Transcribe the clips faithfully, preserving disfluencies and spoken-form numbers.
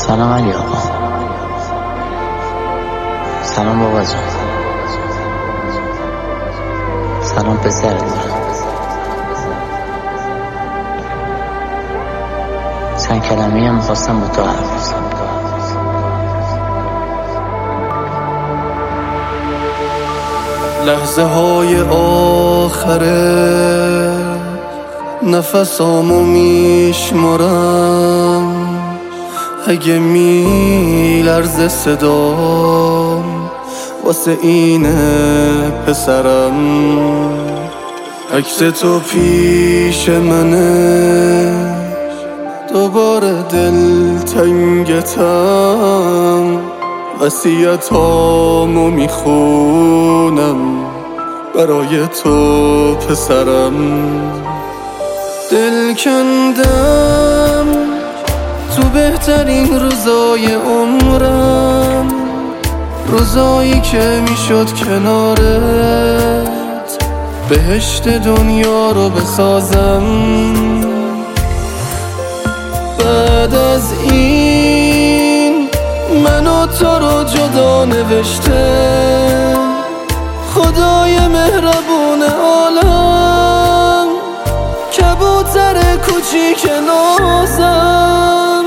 سلام علی آقا. سلام بابا جان. سلام پسر دارم. چند کلمه‌ای هم می‌خواستم با تو حرف بزنم. لحظه های آخره نفسامو میشمارم، اگه میلرزه صدام واسه اینه پسرم. عکس تو پیش منه، دوباره دل تنگتم، وصیتامو میخونم برای تو پسرم. دل کندم تو بهترین روزای عمرم، روزایی که میشد کنارت بهشت دنیا رو بسازم. بعد از این من و تو رو جدا نوشته خدای مهربون عالم، کبوتر کوچیک نازم.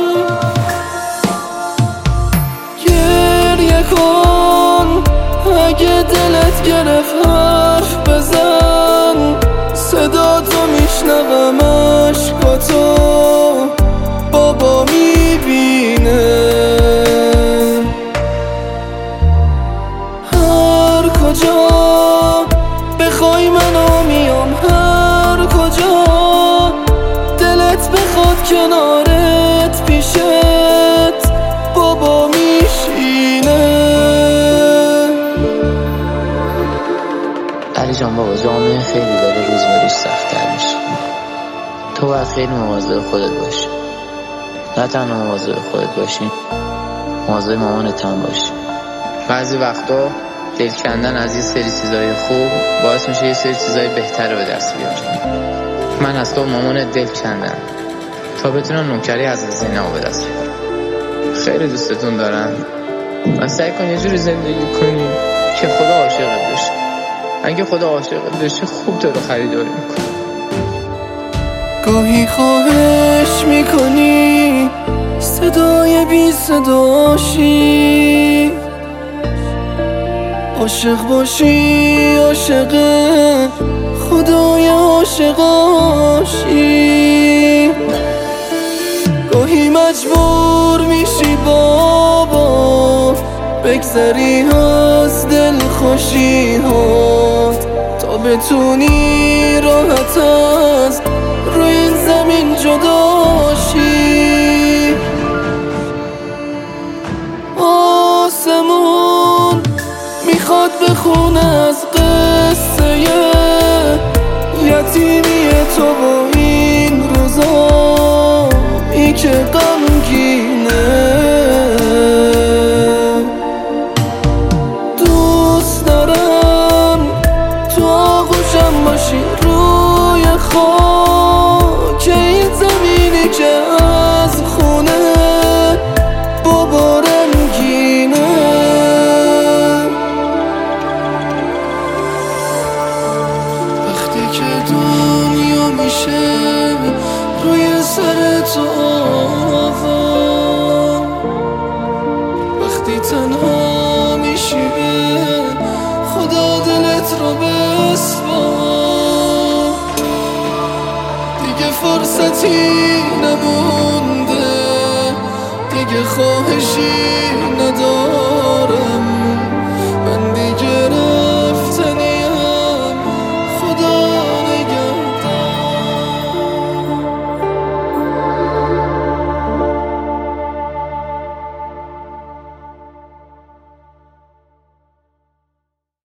گریه کن اگه دلت گرفت، حرف بزن، صدا تو میشنوم، عشقاتو بابا میبینه. هر کجا بخوای منو میام، هر کجا دلت بخواد کنارت پیشت بابا میشینه. علی جان بابا، جامعه خیلی داره روز به روز سخت‌تر میشه. تو باید خیلی مواظب خودت باشی. نه تنها مواظب خودت باشی، مواظب مامانت هم باشی. بعضی وقتا دل کندن از یه سری چیزای خوب باعث میشه یه سری چیزای بهتر به دست بیاری. من از تو مامانت دل کندم تا بتونم نوکری از زینب به دست بیارم. خیلی دوستتون دارم و سعی کن یه جوری زندگی کنی که خدا عاشقت بشه. اگه خدا عاشقت بشه خوب تو رو خریداری میکنه. گاهی خواهش میکنی صدای بی صداشی، عاشق باشی عاشق خدای عاشقاشی. گاهی مجبور میشی بابا بگذری از دل خوشی هات تا بتونی راحت از روی این زمین جداشی. آسمون میخواد بخونه از قصه یتیمی تو با این روزایی که غمگینه. دوست دارم تو آغوشم باشی روی خاک این زمینی که از خونه بابا رنگینه. وقتی که دنیا میشه روی سر تو آوار، وقتی تنها میشی به خدا دلت رو بسپار. دیگه فرصتی نمونده، دیگه خواهشی نمونده،